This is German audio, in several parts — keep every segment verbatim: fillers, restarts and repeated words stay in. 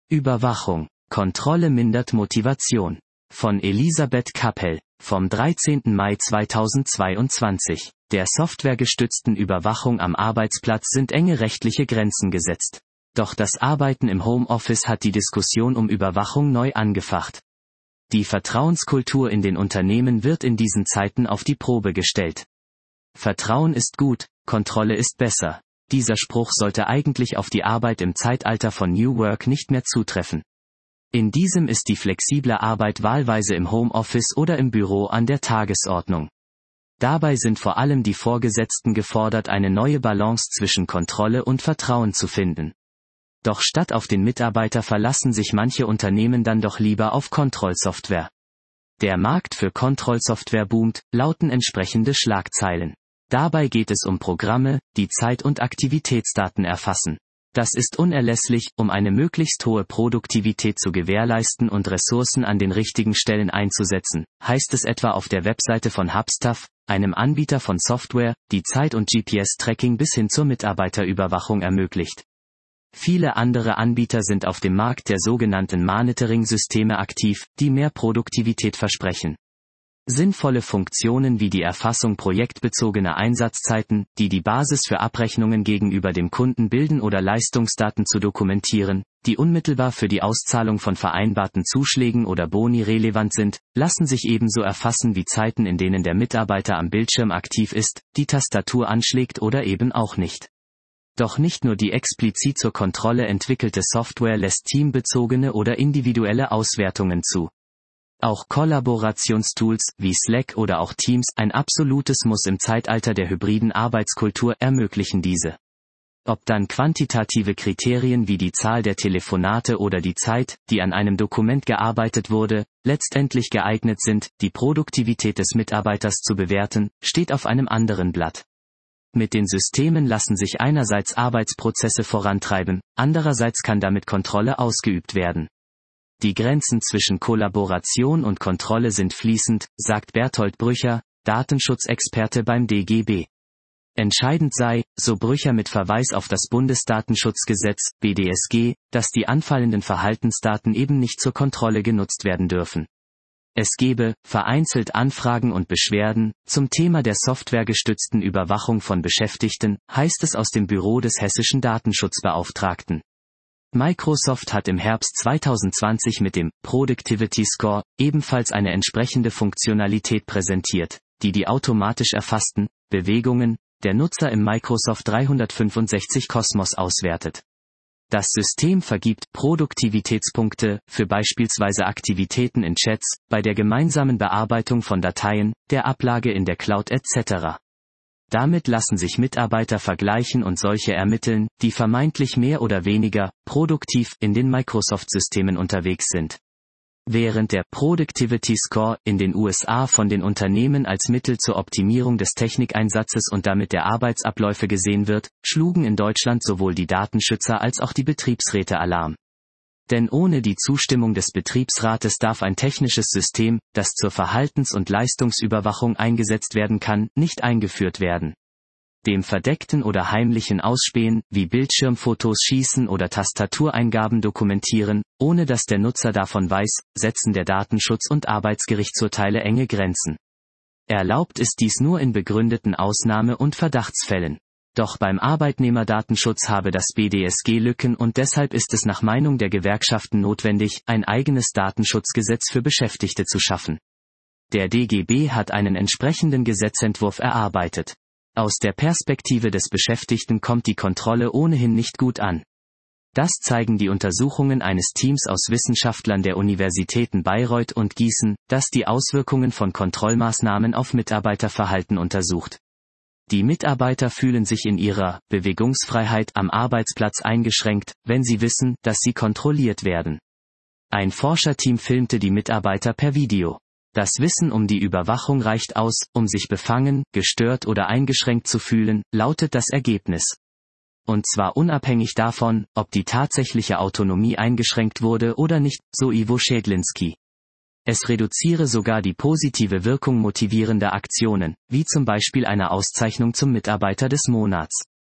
Überwachung. Kontrolle mindert Motivation. Von Elisabeth Kappel, vom dreizehnten Mai zweitausendzweiundzwanzig. Der softwaregestützten Überwachung am Arbeitsplatz sind enge rechtliche Grenzen gesetzt. Doch das Arbeiten im Homeoffice hat die Diskussion um Überwachung neu angefacht. Die Vertrauenskultur in den Unternehmen wird in diesen Zeiten auf die Probe gestellt. Vertrauen ist gut, Kontrolle ist besser. Dieser Spruch sollte eigentlich auf die Arbeit im Zeitalter von New Work nicht mehr zutreffen. In diesem ist die flexible Arbeit wahlweise im Homeoffice oder im Büro an der Tagesordnung. Dabei sind vor allem die Vorgesetzten gefordert, eine neue Balance zwischen Kontrolle und Vertrauen zu finden. Doch statt auf den Mitarbeiter verlassen sich manche Unternehmen dann doch lieber auf Kontrollsoftware. Der Markt für Kontrollsoftware boomt, lauten entsprechende Schlagzeilen. Dabei geht es um Programme, die Zeit- und Aktivitätsdaten erfassen. Das ist unerlässlich, um eine möglichst hohe Produktivität zu gewährleisten und Ressourcen an den richtigen Stellen einzusetzen, heißt es etwa auf der Webseite von Hubstaff, einem Anbieter von Software, die Zeit- und G P S-Tracking bis hin zur Mitarbeiterüberwachung ermöglicht. Viele andere Anbieter sind auf dem Markt der sogenannten Monitoring-Systeme aktiv, die mehr Produktivität versprechen. Sinnvolle Funktionen wie die Erfassung projektbezogener Einsatzzeiten, die die Basis für Abrechnungen gegenüber dem Kunden bilden oder Leistungsdaten zu dokumentieren, die unmittelbar für die Auszahlung von vereinbarten Zuschlägen oder Boni relevant sind, lassen sich ebenso erfassen wie Zeiten, in denen der Mitarbeiter am Bildschirm aktiv ist, die Tastatur anschlägt oder eben auch nicht. Doch nicht nur die explizit zur Kontrolle entwickelte Software lässt teambezogene oder individuelle Auswertungen zu. Auch Kollaborationstools wie Slack oder auch Teams, ein absolutes Muss im Zeitalter der hybriden Arbeitskultur, ermöglichen diese. Ob dann quantitative Kriterien wie die Zahl der Telefonate oder die Zeit, die an einem Dokument gearbeitet wurde, letztendlich geeignet sind, die Produktivität des Mitarbeiters zu bewerten, steht auf einem anderen Blatt. Mit den Systemen lassen sich einerseits Arbeitsprozesse vorantreiben, andererseits kann damit Kontrolle ausgeübt werden. Die Grenzen zwischen Kollaboration und Kontrolle sind fließend, sagt Bertolt Brücher, Datenschutzexperte beim D G B. Entscheidend sei, so Brücher mit Verweis auf das Bundesdatenschutzgesetz, B D S G, dass die anfallenden Verhaltensdaten eben nicht zur Kontrolle genutzt werden dürfen. Es gebe vereinzelt Anfragen und Beschwerden zum Thema der softwaregestützten Überwachung von Beschäftigten, heißt es aus dem Büro des hessischen Datenschutzbeauftragten. Microsoft hat im Herbst zweitausendzwanzig mit dem Productivity Score ebenfalls eine entsprechende Funktionalität präsentiert, die die automatisch erfassten Bewegungen der Nutzer im Microsoft dreihundertfünfundsechzig Kosmos auswertet. Das System vergibt Produktivitätspunkte für beispielsweise Aktivitäten in Chats, bei der gemeinsamen Bearbeitung von Dateien, der Ablage in der Cloud et cetera. Damit lassen sich Mitarbeiter vergleichen und solche ermitteln, die vermeintlich mehr oder weniger produktiv in den Microsoft-Systemen unterwegs sind. Während der Productivity Score in den U S A von den Unternehmen als Mittel zur Optimierung des Technikeinsatzes und damit der Arbeitsabläufe gesehen wird, schlugen in Deutschland sowohl die Datenschützer als auch die Betriebsräte Alarm. Denn ohne die Zustimmung des Betriebsrates darf ein technisches System, das zur Verhaltens- und Leistungsüberwachung eingesetzt werden kann, nicht eingeführt werden. Dem verdeckten oder heimlichen Ausspähen, wie Bildschirmfotos schießen oder Tastatureingaben dokumentieren, ohne dass der Nutzer davon weiß, setzen der Datenschutz und Arbeitsgerichtsurteile enge Grenzen. Erlaubt ist dies nur in begründeten Ausnahme- und Verdachtsfällen. Doch beim Arbeitnehmerdatenschutz habe das B D S G Lücken und deshalb ist es nach Meinung der Gewerkschaften notwendig, ein eigenes Datenschutzgesetz für Beschäftigte zu schaffen. Der D G B hat einen entsprechenden Gesetzentwurf erarbeitet. Aus der Perspektive des Beschäftigten kommt die Kontrolle ohnehin nicht gut an. Das zeigen die Untersuchungen eines Teams aus Wissenschaftlern der Universitäten Bayreuth und Gießen, das die Auswirkungen von Kontrollmaßnahmen auf Mitarbeiterverhalten untersucht. Die Mitarbeiter fühlen sich in ihrer Bewegungsfreiheit am Arbeitsplatz eingeschränkt, wenn sie wissen, dass sie kontrolliert werden. Ein Forscherteam filmte die Mitarbeiter per Video. Das Wissen um die Überwachung reicht aus, um sich befangen, gestört oder eingeschränkt zu fühlen, lautet das Ergebnis. Und zwar unabhängig davon, ob die tatsächliche Autonomie eingeschränkt wurde oder nicht, so Ivo Schädlinski. Es reduziere sogar die positive Wirkung motivierender Aktionen, wie zum Beispiel einer Auszeichnung zum Mitarbeiter des Monats.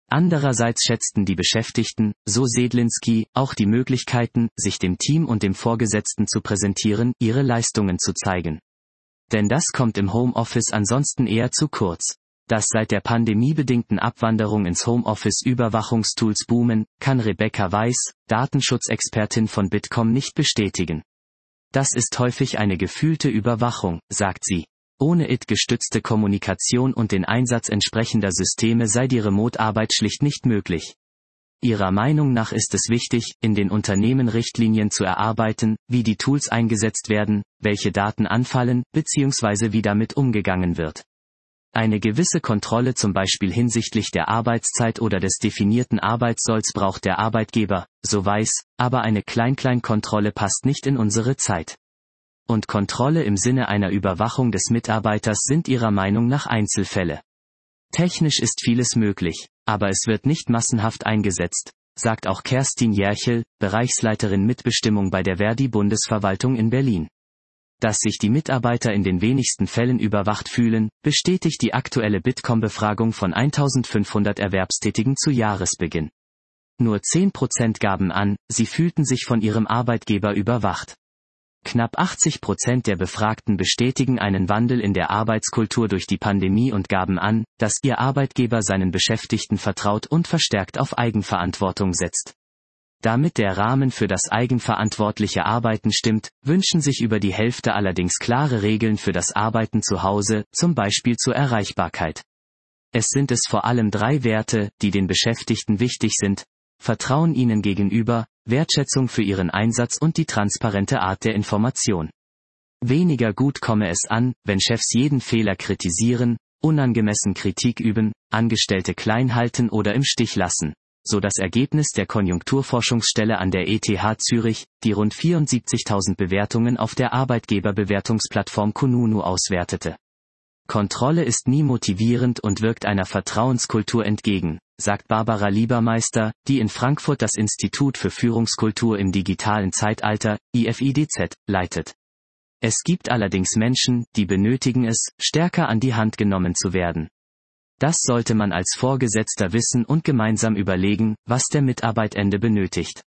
Andererseits schätzten die Beschäftigten, so Sedlinski, auch die Möglichkeiten, sich dem Team und dem Vorgesetzten zu präsentieren, ihre Leistungen zu zeigen. Denn das kommt im Homeoffice ansonsten eher zu kurz. Dass seit der pandemiebedingten Abwanderung ins Homeoffice Überwachungstools boomen, kann Rebecca Weiß, Datenschutzexpertin von Bitkom, nicht bestätigen. Das ist häufig eine gefühlte Überwachung, sagt sie. Ohne I T-gestützte Kommunikation und den Einsatz entsprechender Systeme sei die Remote-Arbeit schlicht nicht möglich. Ihrer Meinung nach ist es wichtig, in den Unternehmen Richtlinien zu erarbeiten, wie die Tools eingesetzt werden, welche Daten anfallen, bzw. wie damit umgegangen wird. Eine gewisse Kontrolle zum Beispiel hinsichtlich der Arbeitszeit oder des definierten Arbeitssolls braucht der Arbeitgeber, so Weiß, aber eine Klein-Klein-Kontrolle passt nicht in unsere Zeit. Und Kontrolle im Sinne einer Überwachung des Mitarbeiters sind ihrer Meinung nach Einzelfälle. Technisch ist vieles möglich, aber es wird nicht massenhaft eingesetzt, sagt auch Kerstin Jerchel, Bereichsleiterin Mitbestimmung bei der Verdi-Bundesverwaltung in Berlin. Dass sich die Mitarbeiter in den wenigsten Fällen überwacht fühlen, bestätigt die aktuelle Bitkom-Befragung von eintausendfünfhundert Erwerbstätigen zu Jahresbeginn. Nur zehn Prozent gaben an, sie fühlten sich von ihrem Arbeitgeber überwacht. Knapp achtzig Prozent der Befragten bestätigen einen Wandel in der Arbeitskultur durch die Pandemie und gaben an, dass ihr Arbeitgeber seinen Beschäftigten vertraut und verstärkt auf Eigenverantwortung setzt. Damit der Rahmen für das eigenverantwortliche Arbeiten stimmt, wünschen sich über die Hälfte allerdings klare Regeln für das Arbeiten zu Hause, zum Beispiel zur Erreichbarkeit. Es sind es vor allem drei Werte, die den Beschäftigten wichtig sind: Vertrauen ihnen gegenüber, Wertschätzung für ihren Einsatz und die transparente Art der Information. Weniger gut komme es an, wenn Chefs jeden Fehler kritisieren, unangemessen Kritik üben, Angestellte klein halten oder im Stich lassen. So das Ergebnis der Konjunkturforschungsstelle an der E T H Zürich, die rund vierundsiebzigtausend Bewertungen auf der Arbeitgeberbewertungsplattform Kununu auswertete. Kontrolle ist nie motivierend und wirkt einer Vertrauenskultur entgegen, sagt Barbara Liebermeister, die in Frankfurt das Institut für Führungskultur im digitalen Zeitalter, I F I D Z, leitet. Es gibt allerdings Menschen, die benötigen es, stärker an die Hand genommen zu werden. Das sollte man als Vorgesetzter wissen und gemeinsam überlegen, was der Mitarbeitende benötigt.